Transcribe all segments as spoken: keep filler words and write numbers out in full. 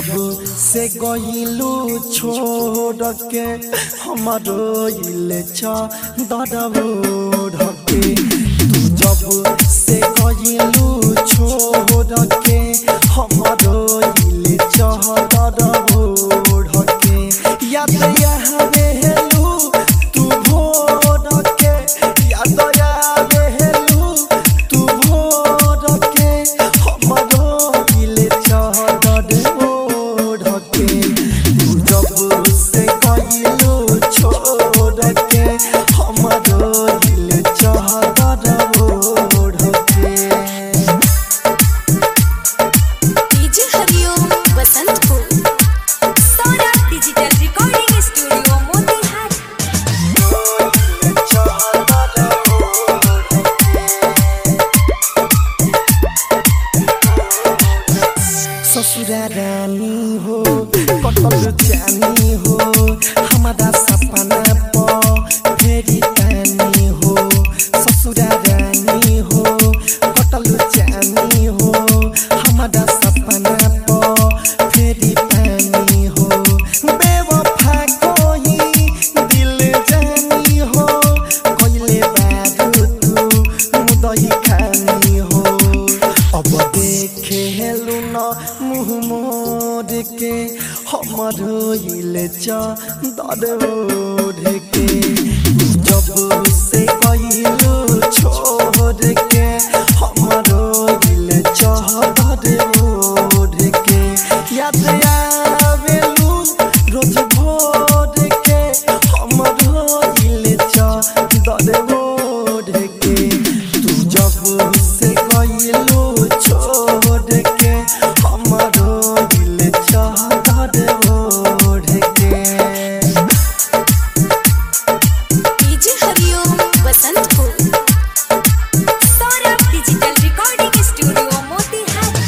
जब से गइलू छोड़ के हमारो इले दरबो ढके तू जब से गइलू छोड़ के हमारो इले दरबो ढके याद यावे हेलू तू भोर के याद यावे हेलू तू भोर के हमारो इले दरबो ढके तू जब से गइलू छोड़ के हमारो इले दरबो ढके। DJ Hariom Basantpur Saurabh digital recording studio Motihari. ससुरा रानी हो कटल जानी हो हमारा सपना प फेरी पानी हो ससुरा रानी हो कटल जानी हो हमारा सपना प फेरी पानी हो बेवफा कोई दिल जानी हो कोइले बारू तू मुदही खानी हो अब देखे हेलू न मुँह मोड़ के हमारो इले दरबो ढके जब से गइलू छोड़ के हमारो इले दरबो ढके याद आवेलू रोज भोर के हमारो इले दरबो ढके तू जब से गइलू छोड़ के हमारो इले दरबो ढके। DJ Hariom Basantpur Saurabh digital recording studio Motihari.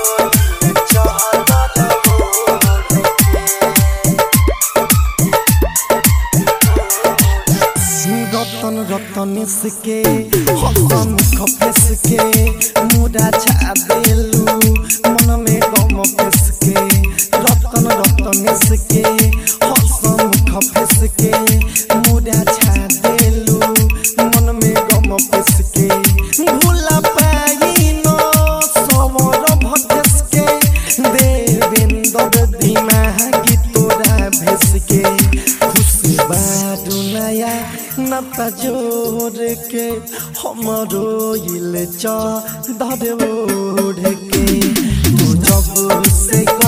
रतन रतन के हम खपेस के मुड़ा छा देलू मन में गम पेस के रतन रतन के हम खपेस के मुड़ा छा देलू मन में गम पेस के भूला पाई न सवर भटेस के देवेंद्र दिमागी तोरा भेस के खुशी बारू नया नता जोर के हमारो इले दरबो ढके तू जब से